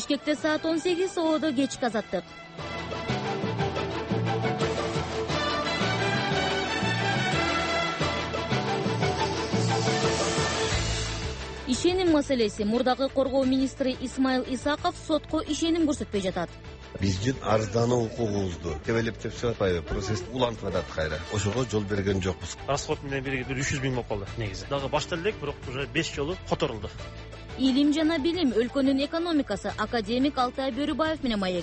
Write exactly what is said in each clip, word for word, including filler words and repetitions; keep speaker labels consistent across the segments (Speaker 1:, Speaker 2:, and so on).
Speaker 1: Бишкекте саат он сегиз, Оодо кечки азаттык. Ишеним маселеси. Мурдагы коргоо министри Исмаил Исаков сотко ишеним көрсөтпөй жатат.
Speaker 2: Биздин арыздануу укугубузду тебелеп деп жатпайбы, процесс улантып атат кайра. Ошого жол берген жокпуз.
Speaker 3: Расход менен бирге үч жүз миң болуп калды негизи. Дагы башта элек, бирок уже беш жолу которулду.
Speaker 1: Илим жана билим, өлкөнүн экономикасы. Академик Алтай Бөрүбаев менен маек.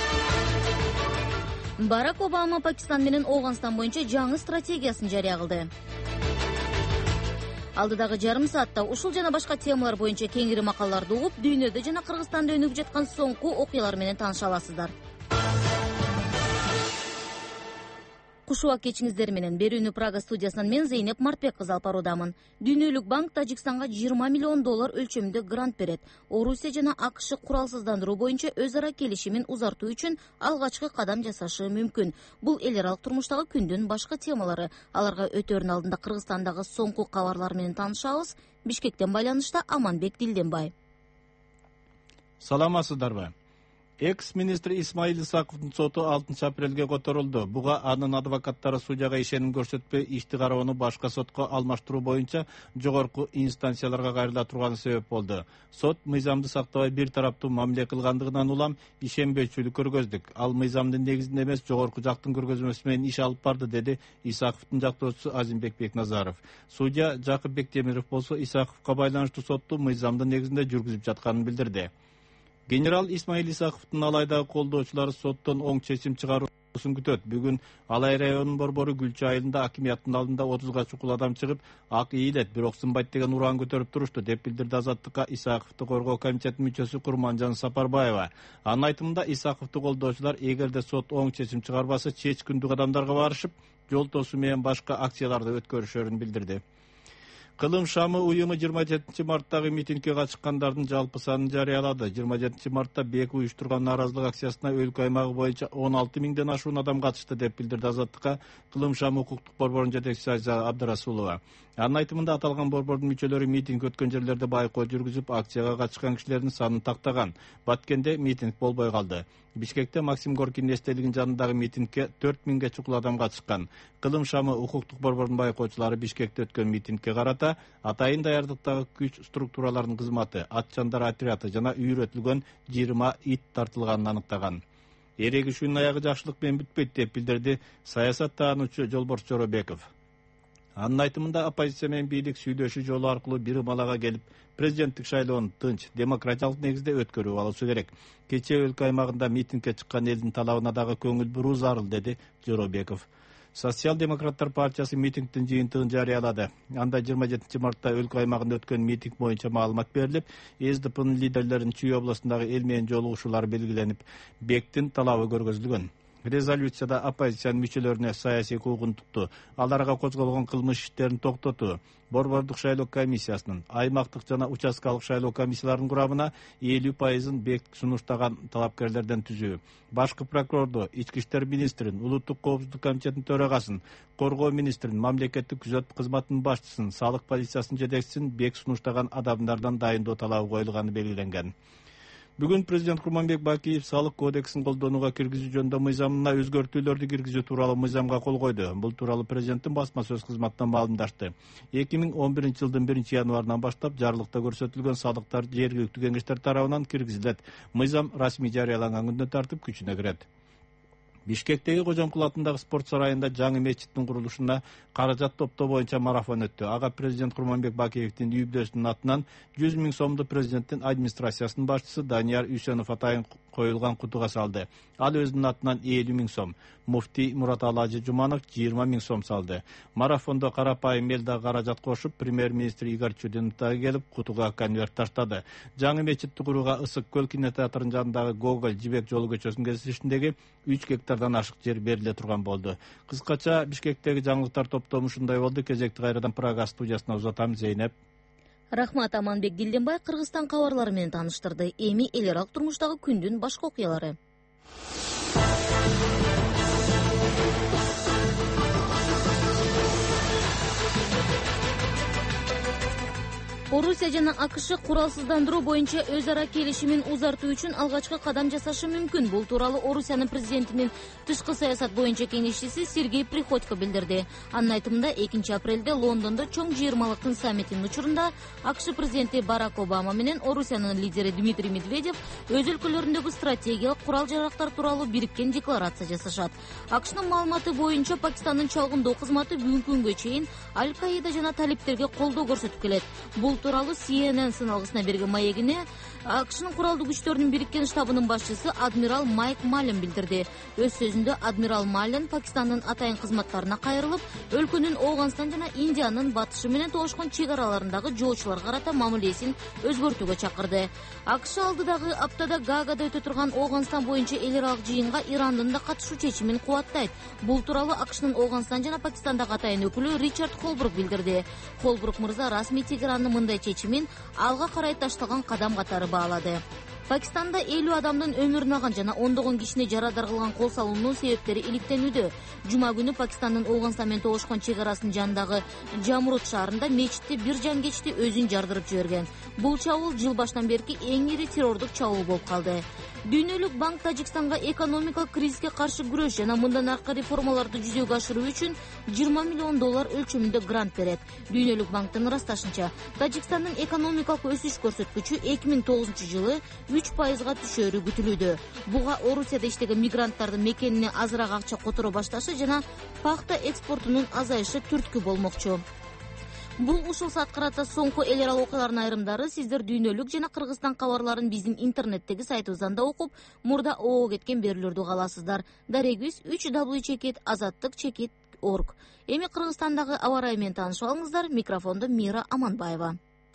Speaker 1: Барак Обама Пакистан менен Ооганстан боюнча жаңы стратегиясын жарыя кылды. Алдыдагы жарым саатта ушул жана башка темалар боюнча кеңири макалаларды угуп, дүйнөдө жана Кыргызстанда өнүгүп жаткан соңку окуялар менен тааныша аласыздар. Куш убак кечиңиздер менен. Берүүнү Прага студиясынан мен Зейнеп Мартбек кызы алып баруудамын. Дүйнөлүк банк Тажикстанга жыйырма миллион доллар өлчөмүндө грант берет. Орусия жана АКШ куралсыздандыруу боюнча өз ара келишимин узартуу үчүн алгачкы кадам жасашы мүмкүн. Бул эл аралык турмуштагы күндүн башка темалары. Аларга өтөрүн алдында Кыргызстандагы соңку кабарлар менен таанышабыз. Бишкектен байланышта Аманбек Дилденбай.
Speaker 4: Саламатсыздарбы? Экс-министр Исмаил Исаковдун соту алтынчы апрелге которулду. Буга анын адвокаттары судьяга ишеним көрсөтпөй ишти кароону башка сотко алмаштыруу боюнча жогорку инстанцияларга кайрыла турганы себеп болду. Сот мыйзамды сактабай бир тараптуу мамиле кылгандыгынан улам ишенбейчүлүк көргөздүк. Ал мыйзамдын негизинде эмес, жогорку жактын көргөзмөсү менен иш алып барды, деди Исаковдун жактоочусу Азимбек Бекназаров. Судья Жакып Бектемиров болсо Исаковго байланыштуу сотту мыйзамдын негизинде жүргүзүп жатканын билдирди. Генерал Исмаил Исаковдун алайдагы колдоочулары соттон оң чечим чыгаруусын күтөт. Бүгүн Алай районунун борбору Гүлчү айылында акимияттын алдында отузга чукул адам чыгып, ак ийилет, бирок сынбайт деген уран көтөрүп турушту, деп билдирди Азаттыкка Исаковду коргоо комитетинин мүчөсү Курманжан Сапарбаева. Анын айтымында Исаковду колдоочулар эгерде сот оң чечим чыгарбаса, чеч күндүк адамдарга барышып, жол тосуу менен башка акцияларды өткөрүшөрүн билдирди. Кылым шамы уюму жыйырма жетинчи марттагы митингге катышкандардын жалпы санын жарыялады. жыйырма жетинчи мартта БЭК уюштурган нааразылык акциясына өлкө аймагы боюнча он алты миңден ашуун адам катышты, деп билдирди Азаттыкка Кылым шамы укуктук борборунун жетекчиси Айза Абдырасулова. Анын айтымында аталган борбордун мүчөлөрү митинг өткөн жерлерде байкоо жүргүзүп, акцияга катышкан кишилердин санын тактаган. Баткенде митинг болбой калды. Бишкекте Максим Горкинин эстелигинин жанындагы митингге төрт миңге чукул адам катышкан. Кылым шамы укуктук борбордун байкоочулары Бишкекте өткөн митингге карата атайын даярдыктагы күч структураларынын кызматы, атчандар отряды жана үйрөтүлгөн жыйырма ит тартылганын аныктаган. Эрегишүүнүн аягы жакшылык менен бүтпөйт, деп билдирди саясат таануучу Жолборс Жоробеков. Анын айтымында оппозиция менен бийлик сүйлөшүү жолу аркылуу бир малага келип, президенттик шайлоону тынч, демократиялык негизде өткөрүп алышы керек. Кечээ өлкө аймагында митингге чыккан элдин талабына дагы көңүл буруу зарыл, деди Жоробеков. Социал-демократтар партиясы митингдин жыйынтыгын жарыялады. Анда жыйырма жетинчи мартта өлкө аймагында өткөн митинг боюнча маалымат берилип, ЭСДПнын лидерлеринин Чүй областындагы эл менен жолугушуулары белгиленип, БЭКтин талабы көргөзүлгөн. Резолюцияда оппозициянын мүчөлөрүнө саясий куугунтукту, аларга козголгон кылмыш иштерин токтотуу, борбордук шайлоо комиссиясынын, аймактык жана участкалык шайлоо комиссияларынын курамына элүү пайызын БЭК сунуштаган талапкерлерден түзүү, башкы прокурорду, ички иштер министрин, улуттук коопсуздук комитетинин төрагасын, коргоо министрин, мамлекеттик күзөт кызматынын башчысын, салык полициясынын жетекчисин БЭК сунуштаган адамдардан дайындоо талабы коюлганы белгиленген. Бүгүн президент Курманбек Бакиев салык кодексин колдонууга киргизүү жөнүндө мыйзамына өзгөртүүлөрдү киргизүү тууралуу мыйзамга кол койду. Бул тууралуу президенттин басма сөз кызматынан маалымдашты. эки миң он биринчи жылдын биринчи январынан баштап жарлыкта көрсөтүлгөн салыктар жергиликтүү кеңештер тарабынан киргизилет. Мыйзам расмий жарыяланган күндөн тартып күчүнө кирет. Бишкектеги Кожомкул атындагы спорт сарайында жаңы мечиттин курулушуна каражат топтоо боюнча марафон өттү. Ага президент Курманбек Бакиевдин үй бүлөсүнүн атынан жүз миң сомду президенттин администрациясынын башчысы Данияр Үсөнов атайын коюлган кутуга салды. Ал өзүнүн атынан элүү миң сом, муфтий Мураталы Ажы Жуманов жыйырма миң сом салды. Марафондо карапайым эл да каражат кошуп, премьер-министр Игорь Чудинов да келип кутуга конверт таштады. Жаңы мечитти курууга Ысык көл кинотеатрынын жанындагы Гоголь Жибек жолу көчөсүнүн кесилишиндеги үч гектардан ашык жер бериле турган болду. Кыскача Бишкектеги жаңылыктар топтому ушундай болду. Кезекти кайрадан Прага студиясына узатам. Зейнеп.
Speaker 1: Рахмат. Аманбек Дилденбай Кыргызстан кабарлары менен тааныштырды. Эми эл аралык турмуштагы күндүн башка окуялары. Орусия жана АКШ куралсыздандыруу боюнча өз ара келишимин узартуу үчүн алгачкы кадам жасашы мүмкүн. Бул тууралуу Орусиянын президентинин тышкы саясат боюнча кеңешчиси Сергей Приходько билдирди. Анын айтымында экинчи апрелде Лондондо чоң жыйырмалыктын саммитинин учурунда АКШ президенти Барак Обама менен Орусиянын лидери Дмитрий Медведев өз өлкөлөрүндөгү стратегиялык курал-жарактар тууралуу бириккен декларация жасашат. АКШнын маалыматы боюнча Пакистандын чалгындоо кызматы бүгүнкү күнгө чейин Аль-Каида жана талиптерге колдоо көрсөтүп келет. Бул тууралуу Си Эн Эн сыналгысына берген маегине АКШнын куралдуу күчтөрүнүн бириккен штабынын башчысы адмирал Майк Маллен билдирди. Өз сөзүндө адмирал Маллен Пакистандын атайын кызматтарына кайрылып, өлкөнүн Ооганстан жана Индиянын батышы менен тоошкон чек араларындагы жоочуларга карата мамилесин өзгөртүүгө чакырды. АКШ алдыдагы аптада Гаагада өтө турган Ооганстан боюнча эл аралык жыйынга Ирандын да катышуу чечимин кубаттайт. Бул тууралуу АКШнын Ооганстан жана Пакистандагы атайын өкүлү Ричард Холбрук билдирди. Холбрук мырза расмий Тегераннын мындай чечимин алга карай ташталган кадам катары баалады. Пакистанда элүү адамдын өмүрүн алган жана ондогон кишини жарадар кылган кол салуунун себептери иликтенүүдө. Жума күнү Пакистандын Ооганстан менен тоошкон чек арасынын жанындагы Жамрут шаарында мечитте бир жангечти өзүн жардырып жиберген. Бул чабуул жыл башынан берки эң ири террордук чабуул болуп калды. Дүйнөлүк банк Тажикстанга экономикалык кризиске каршы күрөш жана мындан аркы реформаларды жүзөгө ашыруу үчүн жыйырма миллион доллар өлчөмүндө грант берет. Дүйнөлүк банктын ырасташынча, Тажикстандын экономикалык өсүш көрсөткүчү эки миң тогузунчу жылы үч пайызга түшөөрү күтүлүүдө. Буга Орусияда иштеген мигранттардын мекенине азыраак акча которо башташы жана пахта экспортунун азайышы түрткү болмокчу. Бул ушул саат карата соңку эл аралык окуялардын айрымдары сиздер Дүйнөлүк жана Кыргызстан кабарларын биздин интернеттеги сайтыбыздан да окуп, мурда ого кеткен берүүлөрдү уга аласыздар. Дарегибиз үч дабл ю чекит азаттык чекит орг. Эми Кыргызстандагы аба ырайы менен таанышып алыңыздар. Микрофондо Мира Аманбаева.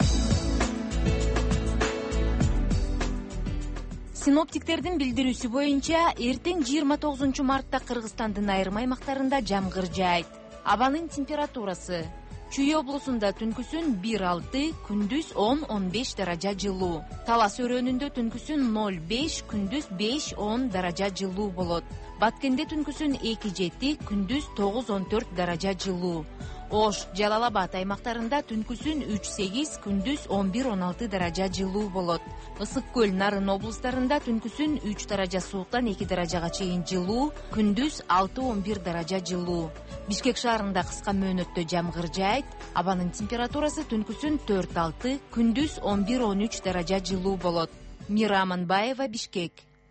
Speaker 1: Синоптиктердин билдирүүсү боюнча, эртең жыйырма тогузунчу мартта Кыргызстандын айрым аймактарында жамгыр жаайт. Абанын температурасы: Чүй облусунда түнкүсүн бир алты, күндүз он он беш даража жылуу. Талас өрөөнүндө түнкүсүн ноль беш, күндүз беш он даража жылуу болот. Баткенде түнкүсүн эки жети, күндүз тогуз он төрт даража жылуу. Ош, Жалал Абад аймактарында түнкүсүн үч сегиз, күндүз он бир он алты даража жылуу болот. Ысык көл, Нарын облустарында түнкүсүн үч даража сууктан эки даражага чейин жылуу, күндүз алты он бир даража жылуу. Бишкек шаарында кыска мөөнөттө жамгыр жаайт. Абанын температурасы түнкүсүн төрт алты, күндүз он бир он үч даража жылуу болот. Мира Аманбаева, Бишкек.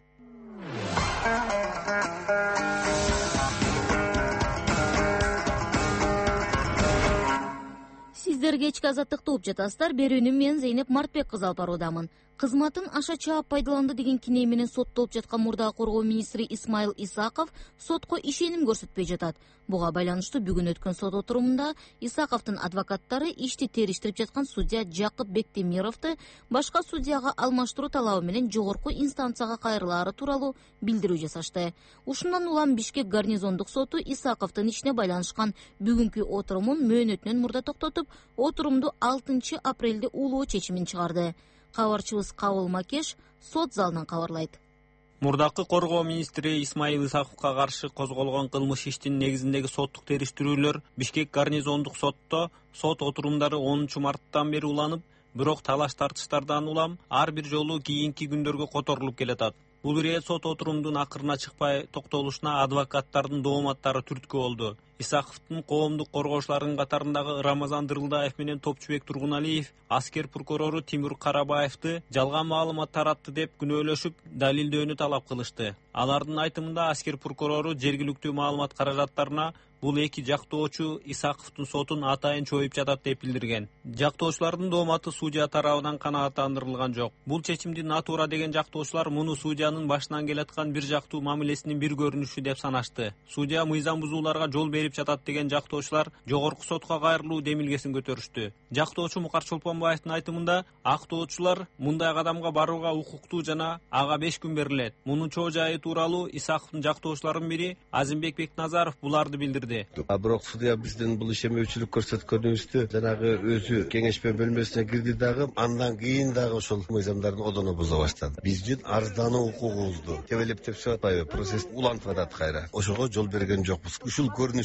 Speaker 1: Сиздер кечки азаттыкты угуп жатасыздар. Берүүнү мен Зейнеп Мартбек кызы алып баруудамын. Кызматын аша чаап пайдаланды деген кине менен соттолуп жаткан мурдагы коргоо министри Исмаил Исаков сотко ишеним көрсөтпөй жатат. Буга байланыштуу бүгүн өткөн сот отурумунда Исаковдун адвокаттары ишти териштирип жаткан судья Жакып Бектемировду башка судьяга алмаштыруу талабы менен жогорку инстанцияга кайрылаары тууралуу билдирүү жасашты. Ушундан улам Бишкек гарнизондук соту Исаковдун ишине байланышкан бүгүнкү отурумун мөөнөтүнөн мурда токтотуп, отурумду алтынчы апрелде улоо чечимин чыгарды. Кабарчыбыз Кабыл Макеш сот залынан кабарлайт.
Speaker 5: Мурдакы коргоо министри Исмаил Исаковго каршы козголгон кылмыш иштин негизиндеги соттук териштирүүлөр Бишкек гарнизондук сотто сот отурумдары онунчу марттан бери уланып, бирок талаш тартыштардан улам ар бир жолу кийинки күндөргө которулуп келатат. Бул ирет сот отурумдун акырына чыкпай токтолушуна адвокаттардын дооматтары түрткү болду. Исаковдун коомдук коргоочуларынын катарындагы Рамазан Дырылдаев менен Топчубек Тургуналиев аскер прокурору Тимур Карабаевди жалган маалымат таратты деп күнөөлөшүп, далилдөөнү талап кылышты. Алардын айтымында аскер прокурору жергиликтүү маалымат каражаттарына бул эки жактоочу Исаковдун сотун атайын чоюп жатат деп билдирген. Жактоочулардын дооматы судья тарабынан канааттандырылган жок. Бул чечимди натура деген жактоочулар муну судьянын башынан келаткан бир жактуу мамилесинин бир көрүнүшү деп санашты. Судья мыйзам бузууларга жол берип жатат деген жактоочулар жогорку сотко кайрылуу демилгесин көтөрүштү. Жактоочу Мукар Чолпонбаевдин айтымында актоочулар мындай кадамга барууга укуктуу жана ага беш күн берилет. Мунун чоо жайы тууралуу Исаковдун жактоочуларынын бири Азимбек Бекназаров буларды билдирди.
Speaker 2: Бирок судья биздин бул ишемөөчүлүк көрсөткөнүбүздү жанагы өзү кеңешме бөлмөсүнө кирди дагы, андан кийин дагы ошол мыйзамдарды одоно буза баштады. Биздин арыздануу укугубузду тебелеп деп чыгып атпайбы, процесс улантып атат кайра. Ошого жол берген жокпуз. Ушул көрүнүш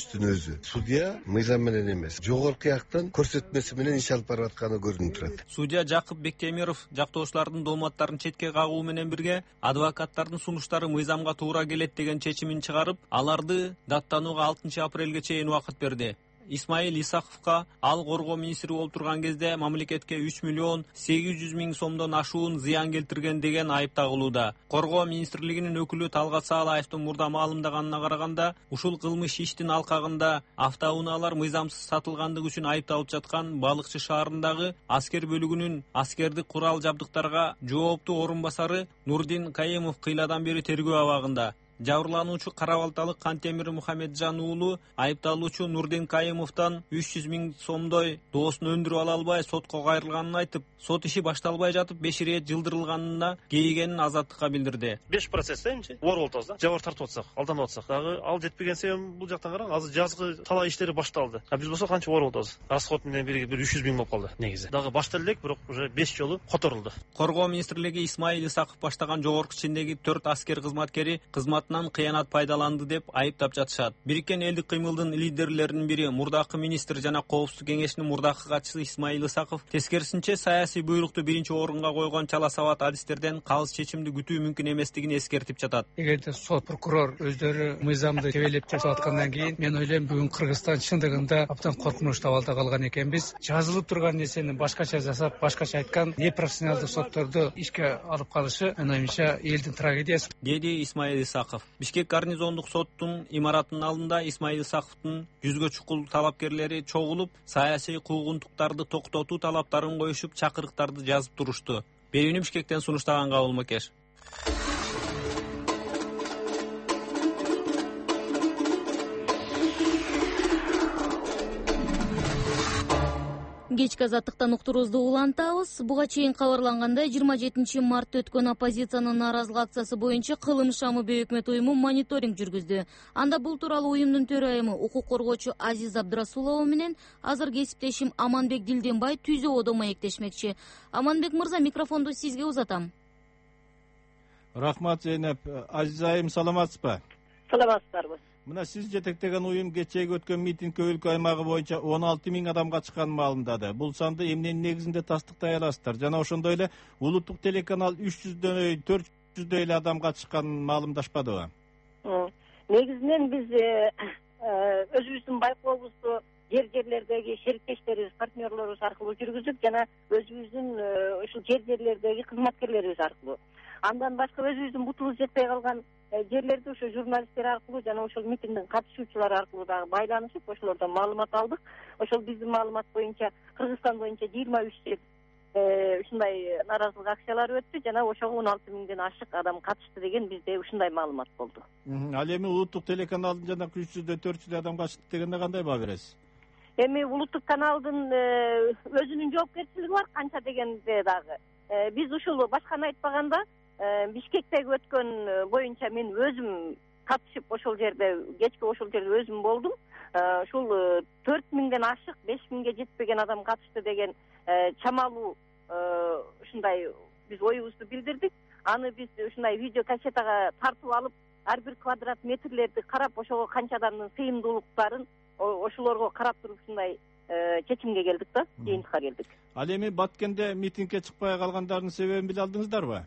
Speaker 2: иштин өзү судья мыйзам менен эмес, жогорку жактын көрсөтмөсү менен иш алып барып атканы көрүнүп турат.
Speaker 5: Судья Жакып Бектемиров жактоочулардын дооматтарын четке кагуу менен бирге адвокаттардын сунуштары мыйзамга туура келет деген чечимин чыгарып, аларды даттанууга алтынчы апрелге чейин убакыт берди. Исмаил Исаковго ал коргоо министри болуп турган кезде мамлекетке үч миллион сегиз жүз миң сомдон ашуун зыян келтирген деген айып тагылууда. Коргоо министрлигинин өкүлү Талгат Саалаевдин мурда маалымдаганына караганда, ушул кылмыш иштин алкагында автоунаалар мыйзамсыз сатылгандыгы үчүн айыпталып жаткан Балыкчы шаарындагы аскер бөлүгүнүн аскердик курал жабдыктарга жооптуу орун басары Нурдин Кайымов кыйладан бери тергөө абагында. Жабырлануучу Карабалталык Кантемир Мухамеджан уулу айыпталуучу Нурдин Кайымовдон үч жүз миң сомдой доосун өндүрүп ала албай сотко кайрылганын айтып, сот иши башталбай жатып беш ирет жылдырылганына кейигенин азаттыкка билдирди.
Speaker 3: беш процесстенчи оор болуп атабыз да. Жабыр тартып атсак, алданып атсак дагы ал жетпеген себебим бул жактан караң, азыр жазгы талаа иштери башталды. А биз болсо канча оор болуп атабыз. Расход менен бирге бир үч жүз миң болуп калды негизи. Дагы башталып элек, бирок уже беш жолу которулду.
Speaker 5: Коргоо министрлиги Исмаил Исаков баштаган жогорку чиндеги төрт аскер кызматкери кызматынан кыянат пайдаланды деп айыптап жатышат. Бириккен элдик кыймылдын лидерлеринин бири мурдакы министр жана коопсуздук кеңешинин мурдакы катчысы Исмаил Исаков тескерисинче саясий буйрукту биринчи орунга койгон чала сабат адистерден калыс чечимди күтүү мүмкүн эместигин эскертип жатат.
Speaker 6: Эгерде сот, прокурор өздөрү мыйзамды тебелеп жасап аткандан кийин, мен ойлойм бүгүн Кыргызстан чындыгында абдан коркунучтуу абалда калган экенбиз. Жазылып турган нерсени башкача жасап, башкача айткан непрофессионалдык сотторду ишке алып калышы, менин оюмча, элдин трагедиясы,
Speaker 5: деди Исмаил Исаков. Бишкек гарнизондук соттун имаратынын алдында Исмаил Исаковдун жүзгө чукул талапкерлери чогулуп, саясий куугунтуктарды токтотуу талаптарын коюшуп, чакырыктарды жазып турушту. Берүүнү Бишкектен сунуштаган Кабыл Макеш.
Speaker 1: Кечки азаттыктан уктуруубузду улантабыз. Буга чейин кабарлангандай, жыйырма жетинчи мартта өткөн оппозициянын нааразылык акциясы боюнча Кылым Шамы бейөкмөт уюму мониторинг жүргүздү. Анда бул тууралуу уюмдун төрайымы укук коргоочу Азиз Абдрасулова менен азыр кесиптешим Аманбек Дилденбай түзөөдө маектешмекчи. Аманбек мырза, микрофонду сизге узатам.
Speaker 4: Рахмат Зейнеп. Азиз айым, саламатсызбы?
Speaker 7: Саламатсыздарбы.
Speaker 4: Мына сиз жетектеген уюм кечээги өткөн митинг өлкө аймагы боюнча он алты миң адамга чыкканын маалымдады. Бул санды эмненин негизинде тастыктай аласыздар? Жана ошондой эле улуттук телеканал үч жүздөй төрт жүздөй эле адамга чыкканын маалымдашпадыбы?
Speaker 7: Негизинен биз өзүбүздүн байкообузду жер жерлердеги шериктештерибиз, партнерлорубуз аркылуу жүргүздүк жана өзүбүздүн ушул жер жерлердеги кызматкерлерибиз аркылуу. Андан башка өзүбүздүн бутубуз жетпей калган жерлерди ошо журналисттер аркылуу жана ошол митингдин катышуучулары аркылуу дагы байланышып, ошолордон маалымат алдык. Ошол биздин маалымат боюнча Кыргызстан боюнча жыйырма үч жер ушундай нааразылык акциялары өттү жана ошого он алты миңден ашык адам катышты деген бизде ушундай маалымат болду.
Speaker 4: Ал эми улуттук телеканалдын жана үч жүздөй төрт жүздөй адам катышты дегенде кандай баа бересиз?
Speaker 7: Эми улуттук каналдын өзүнүн жоопкерчилиги бар, канча дегенде дагы. Биз ушул башканы айтпаганда Бишкектеги өткөн боюнча мен өзүм катышып ошол жерде, кечки ошол жерде өзүм болдум. Ушул төрт миңден ашык, беш миңге жетпеген адам катышты деген чамалуу ушундай биз оюбузду билдирдик. Аны биз ушундай видео кассетага тартып алып, ар бир квадрат метрлерди карап, ошого канча адамдын сыйымдуулуктарын ошолорго карап туруп ушундай чечимге келдик да, жыйынтыкка келдик.
Speaker 4: Ал эми Баткенде митингге чыкпай калгандардын себебин биле алдыңыздарбы?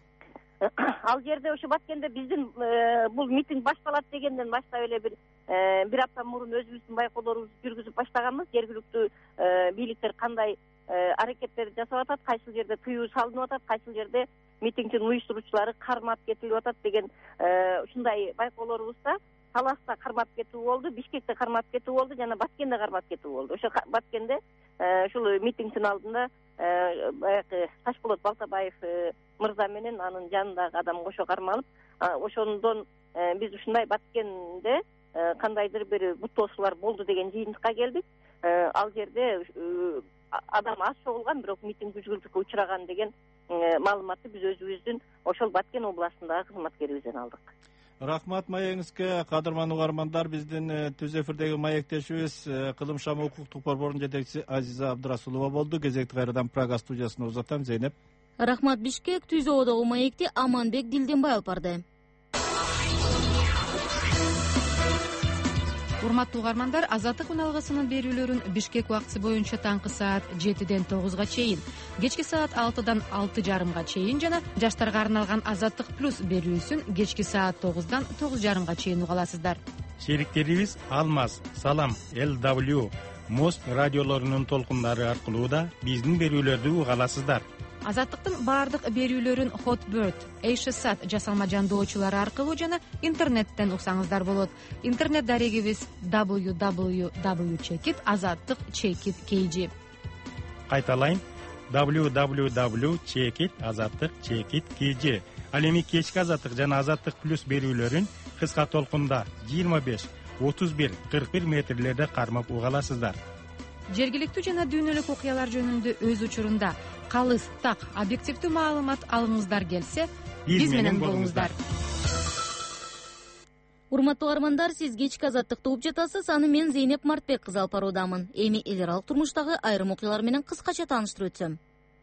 Speaker 7: Ал жерде ошо Баткенде биздин бул митинг башталат дегенден баштап эле бир бир апта мурун өзүбүздүн байкоолорубузду жүргүзүп баштаганбыз. Жергиликтүү бийликтер кандай аракеттерди жасап атат, кайсыл жерде тыюу салынып атат, кайсыл жерде митингдин уюштуруучулары кармап кетилип атат деген ушундай байкоолорубузда Таласта кармап кетүү болду, Бишкекте кармап кетүү болду жана Баткенде кармап кетүү болду. Ошо Баткенде ушул митингдин алдында баягы Ташболот Балтабаев мырза менен анын жанындагы адам кошо кармалып, ошондон биз ушундай Баткенде кандайдыр бир буттоосулар болду деген жыйынтыкка келдик. Ал жерде адам аз чогулган, бирок митинг күчгүлдүккө учураган деген маалыматты биз өзүбүздүн ошол Баткен областындагы кызматкерибизден алдык.
Speaker 4: Рахмат маегиңизге, кадырман угармандар. Биздин түз эфирдеги маектешибиз Кылым Шамы укуктук борборунун жетекчиси Азиза Абдрасулова болду. Кезекти кайрадан Прага студиясына узатам. Зейнеп.
Speaker 1: Рахмат. Бишкек түзөөдөгү маекти Аманбек Дилденбай алып барды.
Speaker 8: Урматтуу угармандар, Азаттык үналгысынын берүүлөрүн Бишкек убактысы боюнча таңкы саат жетиден тогузга чейин, кечки саат алтыдан алты жарымга чейин жана жаштарга арналган Азаттык плюс берүүсүн кечки саат тогуздан тогуз жарымга чейин уга аласыздар.
Speaker 4: Шериктерибиз Алмаз, Салам, эл дабл ю, Мост радиолорунун толкундары аркылуу да биздин берүүлөрдү уга аласыздар.
Speaker 8: Азаттыктын баардык берүүлөрүн Hotbird, Эйшсат жасалма жандоочулары аркылуу жана интернеттен уксаңыздар болот. Интернет дарегибиз дабл ю дабл ю дабл ю чекит азаттык чекит кей джи.
Speaker 4: Кайталайын, дабл ю дабл ю дабл ю чекит азаттык чекит кей джи. Ал эми кечки Азаттык жана Азаттык плюс берүүлөрүн кыска толкунда жыйырма беш, отуз бир, кырк бир метрлерде кармап уга аласыздар.
Speaker 8: Жергиликтүү жана дүйнөлүк окуялар жөнүндө өз учурунда калыс, так, объективдүү маалымат алгыңыздар келсе, биз менен болуңуздар.
Speaker 1: Урматтуу угармандар, сиз кечки Азаттыкты угуп жатасыз. Аны мен Зейнеп Мартбек кызы алып баруудамын. Эми эл аралык турмуштагы айрым окуялар менен кыскача тааныштырып өтсөм.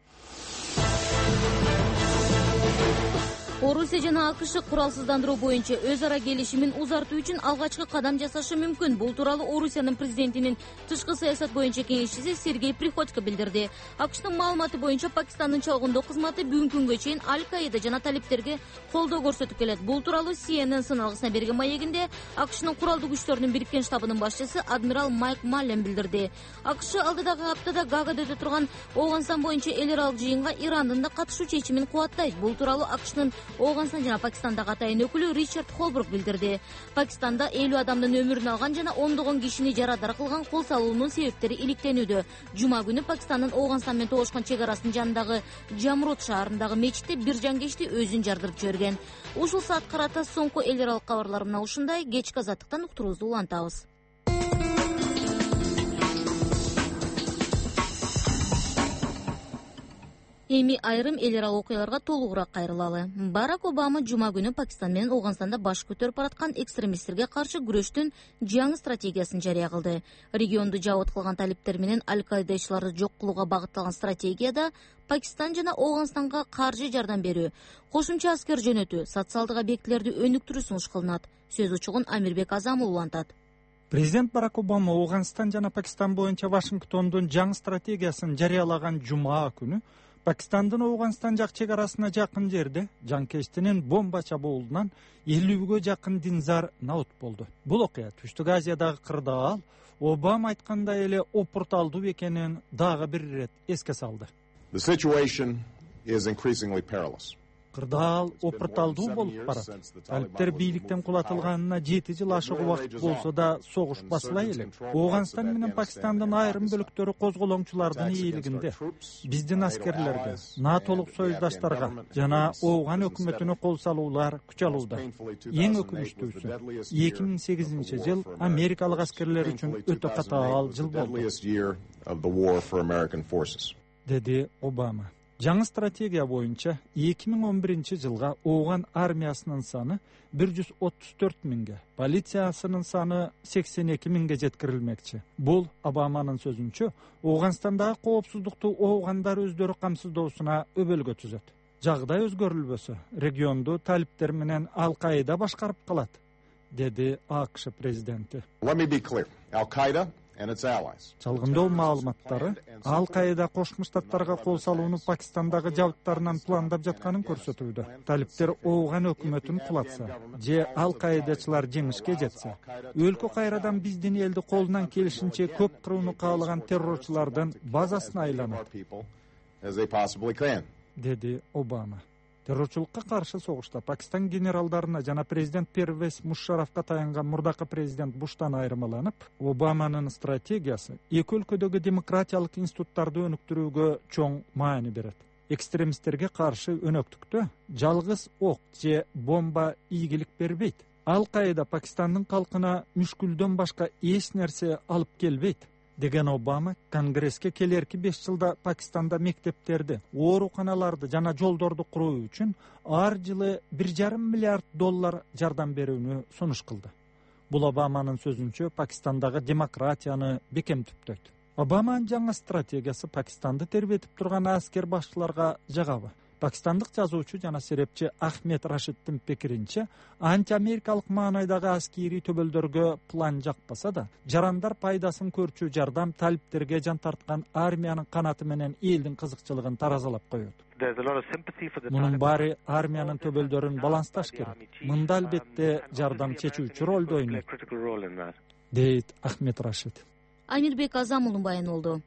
Speaker 1: Орусия жана АКШ куралсыздандыруу боюнча өз ара келишимин узартуу үчүн алгачкы кадам жасашы мүмкүн. Бул тууралуу Орусиянын президентинин тышкы саясат боюнча кеңешчиси Сергей Приходько билдирди. АКШтын маалыматы боюнча Пакистандын чалгындоо кызматы бүгүнкү күнгө чейин Аль-Каида жана талиптерге колдоо көрсөтүп келет. Бул тууралуу Си Эн Эн сыналгысына берген маегинде АКШнын куралдуу күчтөрүнүн бириккен штабынын башчысы адмирал Майк Маллен билдирди. АКШ алдыдагы аптада Гаагада өтө турган Ооганстан боюнча эл аралык жыйынга Ирандын да катышуу чечимин кубаттайт. Бул тууралуу АКШнын Ооганстан жана Пакистандагы атайын өкүлү Ричард Холбрук билдирди. Пакистанда элүү адамдын өмүрүн алган жана ондогон кишини жарадар кылган кол салуунун себептери иликтенүүдө. Жума күнү Пакистандын Ооганстан менен тоошкон чек арасынын жанындагы Жамрут шаарындагы мечитте бир жангечти өзүн жардырып жиберген. Ушул саат карата соңку эл аралык кабарлар мына ушундай. Кечки Азаттыктан уктуруубузду улантабыз. Эми айрым эл аралык окуяларга толугураак кайрылалы. Барак Обама жума күнү Пакистан менен Ооганстанда баш көтөрүп бараткан экстремисттерге каршы күрөштүн жаңы стратегиясын жарыя кылды. Регионду жабыт кылган талиптер менен Аль-Каидачыларды жок кылууга багытталган стратегияда Пакистан жана Ооганстанга каржы жардам берүү, кошумча аскер жөнөтүү, социалдык объектилерди өнүктүрүү сунуш кылынат. Сөз учугун Амирбек Азамов улантат.
Speaker 9: Президент Барак Обама Ооганстан жана Пакистан боюнча Вашингтондун жаңы стратегиясын жарыялаган жума күнү Пакистандын Ооганстан жак чек арасына жакын жерде жанкечтинин бомба чабуулунан элүүгө жакын динзар наут болду. Бул окуя Түштүк Азиядагы кырдаал Обама айткандай эле опурталдуу экенин дагы бир ирет эске салды.
Speaker 10: The situation is increasingly perilous.
Speaker 9: Кырдаал опурталдуу болуп барат. Талиптер бийликтен кулатылганына жети жыл ашык убакыт болсо да согуш басылай элек. Ооганстан менен Пакистандын айрым бөлүктөрү козголоңчулардын ээлигинде. Биздин аскерлерге, натолук союздаштарга жана Ооган өкмөтүнө кол салуулар күч алууда. Эң өкүнүчтүүсү эки миң сегизинчи жыл америкалык аскерлер үчүн өтө катаал жыл болду, деди Обама. Жаңы стратегия боюнча эки миң он биринчи жылга Ооган армиясынын саны бир жүз отуз төрт миңге, полициясынын саны сексен эки миңге жеткирилмекчи. Бул Обаманын сөзүнчө Ооганстандагы коопсуздукту Оогандар өздөрү камсыздоосуна өбөлгө түзөт. Жагдай өзгөрүлбөсө, регионду талиптер менен Аль-Каида башкарып калат, деди АКШ президенти.
Speaker 10: Let me be clear. Al-Qaeda
Speaker 9: Чалгындоо маалыматтары Аль-Каида Кошмо Штаттарга кол салууну Пакистандагы жабыттарынан пландап жатканын көрсөтүүдө. Талиптер Ооган өкмөтүн кулатса же Аль-Каидачылар жеңишке жетсе, өлкө кайрадан биздин элди колунан келишинче көп кырууну каалаган террорчулардын базасына айланат, деди Обама. Террорчулукка каршы согушта Пакистан генералдарына жана президент Первез Мушарафка таянган мурдакы президент Буштан айырмаланып, Обаманын стратегиясы эки өлкөдөгү демократиялык институттарды өнүктүрүүгө чоң маани берет. Экстремисттерге каршы өнөктүктө жалгыз ок же бомба ийгилик бербейт. Аль-Каида Пакистандын калкына мүшкүлдөн башка эч нерсе алып келбейт, деген Обама Конгресске келерки беш жылда Пакистанда мектептерди, ооруканаларды жана жолдорду куруу үчүн ар жылы бир жарым миллиард доллар жардам берүүнү сунуш кылды. Бул Обаманын сөзүнчө Пакистандагы демократияны бекемтиптөйт. Обаманын жаңы стратегиясы Пакистанды тербетип турган аскер башчыларга жагабы. Пакистандык жазуучу жана серепчи Ахмед Рашиддин пикиринче, анти-америкалык маанайдагы аскерий төбөлдөргө план жакпаса да, жарандар пайдасын көрчү жардам талиптерге жан тарткан армиянын канаты менен элдин кызыкчылыгын таразалап коет. Мунун баары армиянын төбөлдөрүн балансташ керек. Мында албетте жардам чечүүчү ролду ойнойт, дейт Ахмед Рашид.
Speaker 1: Амирбек Азамулдун баяны болду.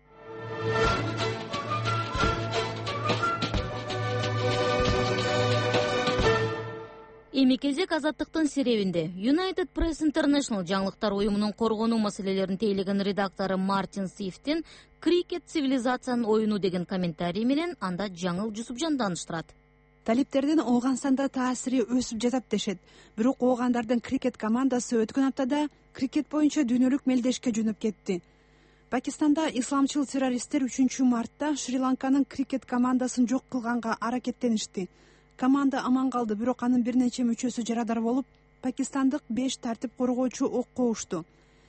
Speaker 1: Эми кезек азаттыктын серебинде. United Press International жаңылыктар уюмунун коргонуу маселелерин тейлеген редактору Мартин Сифтин крикет цивилизациянын оюну деген комментарий менен анда жаңыл Жусупжан тааныштырат.
Speaker 11: Талиптердин ооган санда таасири өсүп жатат дешет. Бирок оогандардын крикет командасы өткөн аптада крикет боюнча дүйнөлүк мелдешке жөнөп кетти. Пакистанда исламчыл террористтер үчүнчү мартта Шри-Ланканын крикет командасын жок кылганга аракеттеништи. Команда аман калды, бирок анын бир нече мүчөсү жарадар болуп, пакистандык беш тартип коргоочу ок коушту.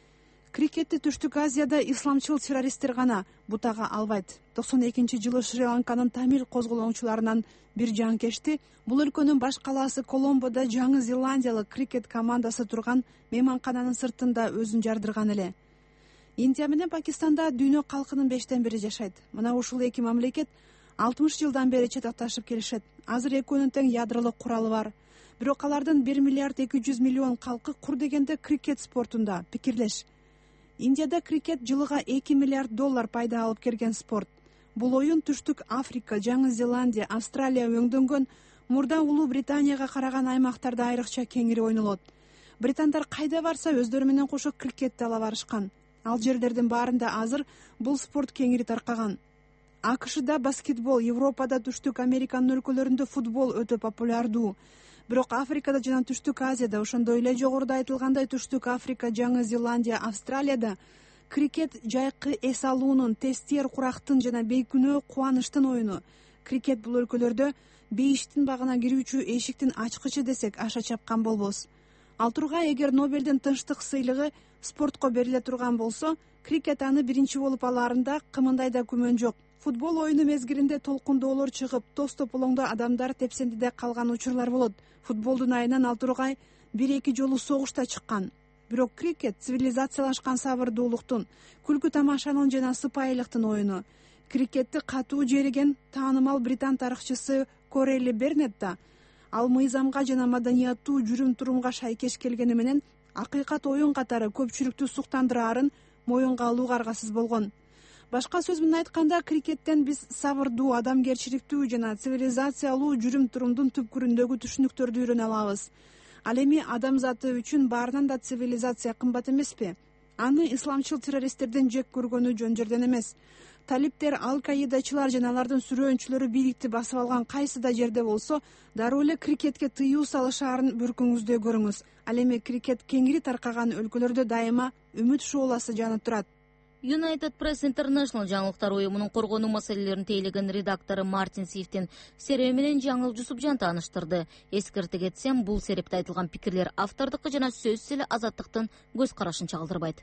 Speaker 11: Крикетти Түштүк Азияда исламчыл террористтер гана бутага албайт. токсон экинчи жылы Шри-Ланканын тамил козголоочуларынан бир жанкешти бул өлкөнүн баш калаасы Коломбодо Жаңы Зеландиялык крикет командасы турган мейманкананын сыртында өзүн жардырган эле. Индия менен Пакистанда дүйнө калкынын бештен бири жашайт. Мына ушул эки мамлекет алтымыш жылдан бери чатакташып келишет. Азыр экөөнүн тең ядролук куралы бар. Бирок алардын бир миллиард эки жүз миллион калкы кур дегенде крикет спортунда пикирлеш. Индияда крикет жылыга эки миллиард доллар пайда алып келген спорт. Бул оюн Түштүк Африка, Жаңы Зеландия, Австралия өңдөнгөн мурда Улуу Британияга караган аймактарда айрыкча кеңири ойнолот. Британдар кайда барса өздөрү менен кошо крикетти ала барышкан. Ал жерлердин баарында азыр бул спорт кеңири таркаган. АКШда баскетбол, Европада, Түштүк Американын өлкөлөрүндө футбол өтө популярдуу. Бирок Африкада жана Түштүк Азияда, ошондой эле жогоруда айтылгандай Түштүк Африка, Жаңы Зеландия, Австралияда крикет жайкы эс алуунун, тестер, курактын жана бейкүнөө кубанычтын оюну. Крикет бул өлкөлөрдө бейиштин багына кирүүчү эшиктин ачкычы десек аша чапкан болбос. Ал тургай эгер Нобелдин тынчтык сыйлыгы спортко бериле турган болсо, крикет аны биринчи болуп алаарында кымындай да күмөн жок. Футбол оюну мезгилинде толкундоолор чыгып, тоз тополоңдо адамдар тепсендиде калган учурлар болот. Футболдун айынан ал тургай бир-эки жолу согушта чыккан. Бирок крикет цивилизациялашкан сабырдуулуктун, күлкү тамашанын жана сыпайылыктын оюну. Крикетти катуу жериген таанымал британ тарыхчысы Корелли Бернет да ал мыйзамга жана маданияттуу жүрүм-турумга шайкеш келгени менен акыйкат оюн катары көпчүлүктү суктандыраарын моюнга алууга аргасыз болгон. Башка сөз менен айтканда, крикеттен биз сабырдуу, адамгерчиликтүү жана цивилизациялуу жүрүм-турумдун түпкүрүндөгү түшүнүктөрдү үйрөнө алабыз. Ал эми адамзаты үчүн баарынан да цивилизация кымбат эмеспи? Аны исламчыл террористтердин жек көргөнү жөн жерден эмес. Талиптер, ал-Каидачылар жана алардын сүрөөнчүлөрү бийликти басып алган кайсы да жерде болсо, дароо эле крикетке тыюу салышаарын бөркүңүздө көрүңүз. Ал эми крикет кеңири таркаган өлкөлөрдө дайыма үмүт шооласы жанып турат.
Speaker 1: United Press International жаңылыктар уюмунун коргонуу маселелерин тейлеген редактору Мартин Сифтин сереби менен Жаңыл Жусупжан тааныштырды. Эскерте кетсем, бул серепте айтылган пикирлер автордукы жана сөзсүз эле азаттыктын көз карашын чагылдырбайт.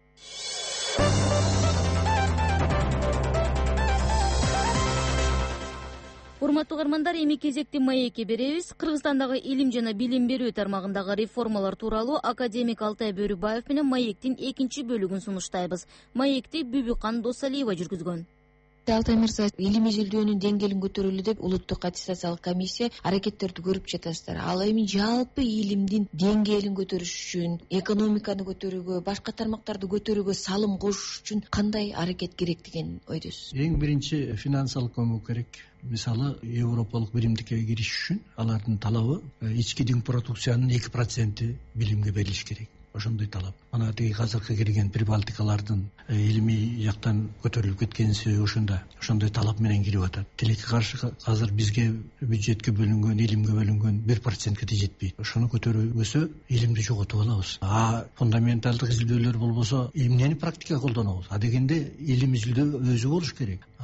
Speaker 1: Урматтуу угармандар, эми кезекти маекке беребиз. Кыргызстандагы илим жана билим берүү тармагындагы реформалар тууралуу академик Алтай Бөрүбаев менен маектин экинчи бөлүгүн сунуштайбыз. Маекти Бүбүкан Досалиева жүргүзгөн.
Speaker 12: Алтай мырза, илим изилдөөнүн деңгээлин көтөрөлү деп улуттук аттестациялык комиссия аракеттерди көрүп жатасыздар. Ал эми жалпы илимдин деңгээлин көтөрүш үчүн, экономиканы көтөрүүгө, башка тармактарды көтөрүүгө салым кошуш үчүн кандай аракет керек деген ойдосуз?
Speaker 13: Эң биринчи финансылык көмөк керек. Мисалы, Европалык биримдикке кириш үчүн алардын талабы ички дүң продукциянын эки проценти билимге берилиш керек. Ошондой талап. Ана тиги азыркы кирген прибалтикалардын илимий жактан көтөрүлүп кеткен себеби ошондо. Ошондой талап менен кирип атат. Тилекке каршы азыр бизге бюджетке бөлүнгөн, илимге бөлүнгөн бир процентке да жетпейт. Ошону көтөрүүбөсө илимди жоготуп алабыз. А фундаменталдык изилдөөлөр болбосо эмнени практикага колдонобуз? А дегенде илим изилдөө өзү болуш керек.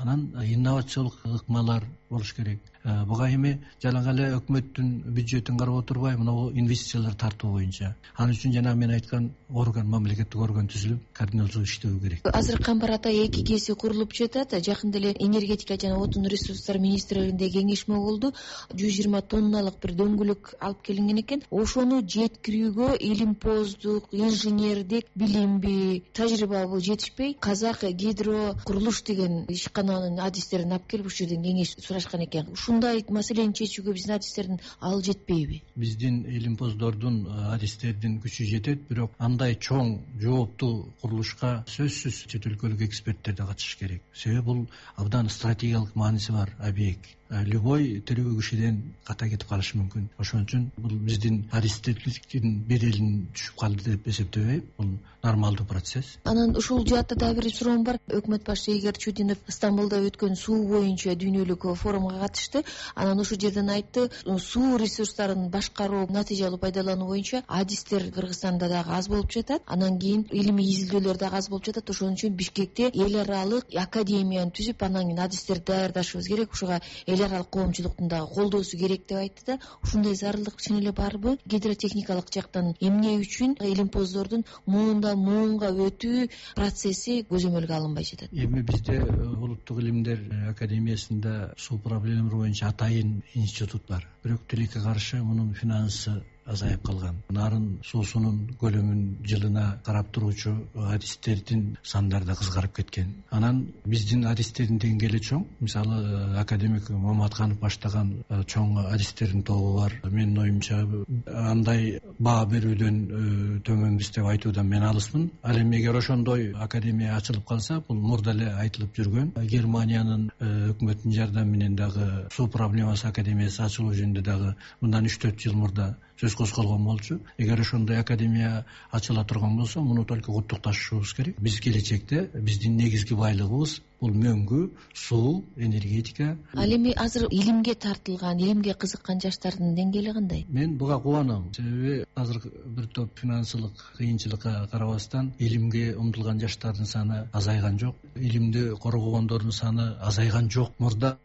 Speaker 13: анан инновациялык ыкмалар болуш керек. Буга эми жалаң эле өкмөттүн бюджетин карап отурбай, мына инвестициялар тартуу боюнча ал үчүн жана мен айткан орган, мамлекеттик орган түзүлүп, координациялуу иштөө керек.
Speaker 12: Азыр Камбар ата эки кеси курулуп жатат. Жакында эле энергетика жана отун ресурстары министрлигинде кеңешме болду. жүз жыйырма тонналык бир дөңгөлөк алып келинген экен. Ошону жеткирүүгө илимпоздук, инженердик билимби, тажрыйбабы жетишпей, Казак гидро курулуш деген ишкананын адистерин алып келип ушул жерден кеңеш сурашкан экен. Ушундай маселени чечүүгө биздин адистердин ал жетпейби?
Speaker 13: Биздин илимпоздордун, адистердин күчү жетет, бирок андай чоң жооптуу курулушка сөзсүз чет өлкөлүк эксперттер да катышыш керек. Себеби бул абдан стратегиялык мааниси бар объект. Любой тирүү кишиден ката кетип калышы мүмкүн. Ошон үчүн бул биздин адистердин бир элин түшүп калды деп эсептебейм. Бул нормалдуу процесс.
Speaker 12: Анан ушул жаатта дагы бир суроом бар. Өкмөт башчы Игорь Чудинов Стамбулда өткөн суу боюнча дүйнөлүк форумга катышты. Анан ушул жерден айтты, суу ресурстарын башкаруу, натыйжалуу пайдалануу боюнча адистер Кыргызстанда дагы аз болуп жатат. Анан кийин илимий изилдөөлөр дагы аз болуп жатат. Ошон үчүн Бишкекте эл аралык академияны түзүп, анан кийин адистерди даярдашыбыз керек. Ушуга эл аралык коомчулуктун дагы колдоосу керек деп айтты да. Ушундай зарылдык чын эле барбы? Гидротехникалык жактан эмне үчүн илимпоздордун муундан муунга өтүү процесси көзөмөлгө алынбай жатат?
Speaker 13: Эми бизде улуттук илимдер академиясында суу проблемалары боюнча атайын институт бар. Бирок тилекке каршы мунун финансы азайып калган. Нарын суусунун көлөмүн жылына карап туруучу адистердин сандары да кызгарып кеткен. Анан биздин адистердин деңгээли чоң. Мисалы академик Маматканов баштаган чоң адистердин тобу бар. Менин оюмча андай баа берүүдөн төмөнбүз деп айтуудан мен алысмын. Ал эми эгер ошондой академия ачылып калса, бул мурда эле айтылып жүргөн. Германиянын өкмөттүн жардамы менен дагы суу проблемасы академиясы ачылуу жөнүндө дагы мындан үч төрт жыл мурда сөз козголгон болчу. Эгер ошондой академия ачыла турган болсо, муну только куттукташыбыз керек. Биз келечекте биздин негизги байлыгыбыз бул мөңгү, суу, энергетика.
Speaker 12: Ал эми азыр илимге тартылган, илимге кызыккан жаштардын деңгээли кандай?
Speaker 13: Мен буга кубанам. Себеби азыр бир топ финансылык кыйынчылыкка карабастан илимге умтулган жаштардын саны азайган жок. Илимди коргогондордун саны азайган жок. Мурда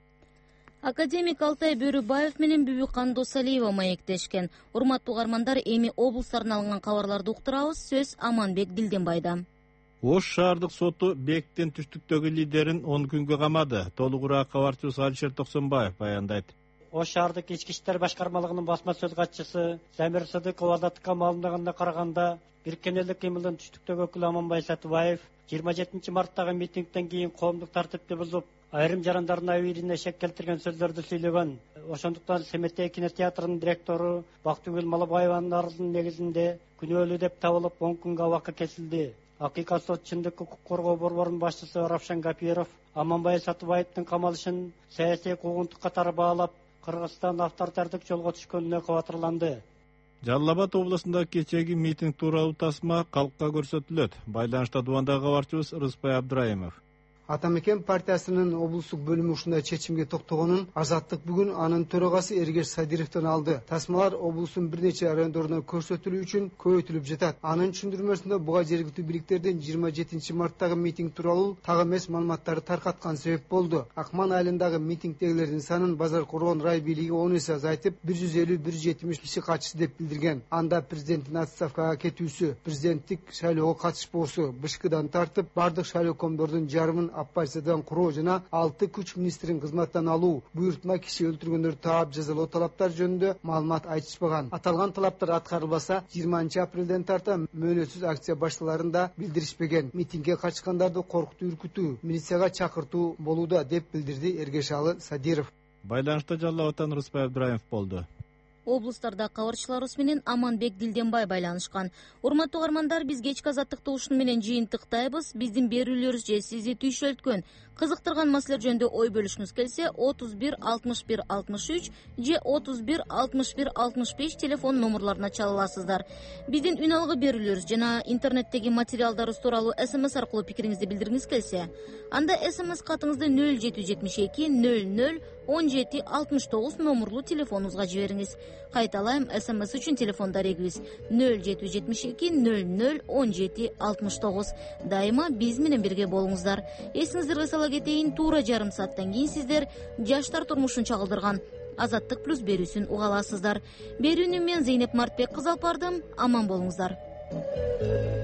Speaker 1: Академик Алтай Бөрүбаев менен Бүбүкан Досалиева маектешкен. Урматтуу угармандар, эми облустардан алынган кабарларды уктурабыз. Сөз Аманбек Дилденбайда.
Speaker 4: Ош шаардык соту Бектин түштүктөгү лидерин он күнгө камады. Толугураак кабарчыбыз Алишер Токсонбаев баяндайт.
Speaker 14: Ош шаардык ички иштер башкармалыгынын басма сөз катчысы Замир Сыдыков азаттыкка маалымдаганда караганда, Бириккен элдик кыймылдын түштүктөгү өкүлү Аманбай Сатыбаев жыйырма жетинчи марттагы митингден кийин коомдук тартипти бузуп, айрым жарандардын абийирине шек келтирген сөздөрдү сүйлөгөн. Ошондуктан Семетей кинотеатрынын директору Бактыгүл Малабаеванын арызынын негизинде күнөөлүү деп табылып он күнгө абакка кесилди. Акыйкат сот чындык укук коргоо борборунун башчысы Равшан Гапиров Аманбай Сатыбаевдин камалышын саясий куугунтук катары баалап, Кыргызстан авторитардык жолго түшкөнүнө кабатырланды.
Speaker 4: Жалал Абад областында кечеги митинг тууралуу тасма калкка көрсөтүлөт. Байланышта Дубандагы кабарчыбыз Рыспай Абдраимов.
Speaker 15: Атамекен партиясынын облустук бөлүмү ушундай чечимге токтогонун Азаттык бүгүн анын төрагасы Эргеш Садировдон алды. Тасмалар облустун бир нече райондоруна көрсөтүлүү үчүн көбөйтүлүп жатат. Анын түшүндүрмөсүндө буга жергиликтүү бийликтердин жыйырма жетинчи марттагы митинг тууралуу так эмес маалыматтарды таркаткан себеп болду. Акман айылындагы митингдегилердин санын Базар Коргон рай бийлиги он эсе азайтып, бир жүз элүү — бир жүз жетимиш киши катышты деп билдирген. Анда президенттин отставкага кетүүсү, президенттик шайлоого катышпоосу, БШКдан тартып, бардык шайлоокомдордун жарымын оппозициядан куроо жана алты күч министрин кызматтан алуу, буйртма киши өлтүргөндөрдү таап жазалоо талаптар жөнүндө маалымат айтышпаган. Аталган талаптар аткарылбаса, жыйырманчы апрелден тарта мөөнөтсүз акция башталарын билдиришпеген. Митингге катышкандарды коркутуу, үркүтүү, милицияга чакыртуу болууда деп билдирди Эргешалы Садиров.
Speaker 4: Байланышта Жалал Абадтан Рыспай Абдраимов болду.
Speaker 1: Облустарда кабарчыларыбыз менен Аманбек Дилденбай байланышкан. Урматтуу угармандар, биз кечки азаттыкты ушун менен жыйынтыктайбыз. Биздин берүүлөрүбүз же сизди түйшөлткөн, кызыктырган маселелер жөнүндө ой бөлүшүңүз келсе, отуз бир алтымыш бир алтымыш үч же отуз бир алтымыш бир алтымыш беш телефон номерлоруна чала аласыздар. Биздин үн алгы берүүлөрүбүз жана интернеттеги материалдарыбыз тууралуу смс аркылуу пикириңизди билдиргиңиз келсе, анда смс катыңызды нөл жети жүз жетимиш эки нөл нөл он жети алтымыш тогуз номерлуу телефонубузга жибериңиз. Кайталайм, смс үчүн телефон дарегибиз нөл жети жүз жетимиш эки нөл нөл он жети алтымыш тогуз. Дайыма биз менен бирге болуңуздар. Эсиңиздерге сала ала кетейин. Туура жарым сааттан кийин сиздер жаштар турмушун чагылдырган Азаттык плюс берүүсүн уга аласыздар. Берүүнү мен Зейнеп Мартбек кызы алып бардым. Аман болуңуздар.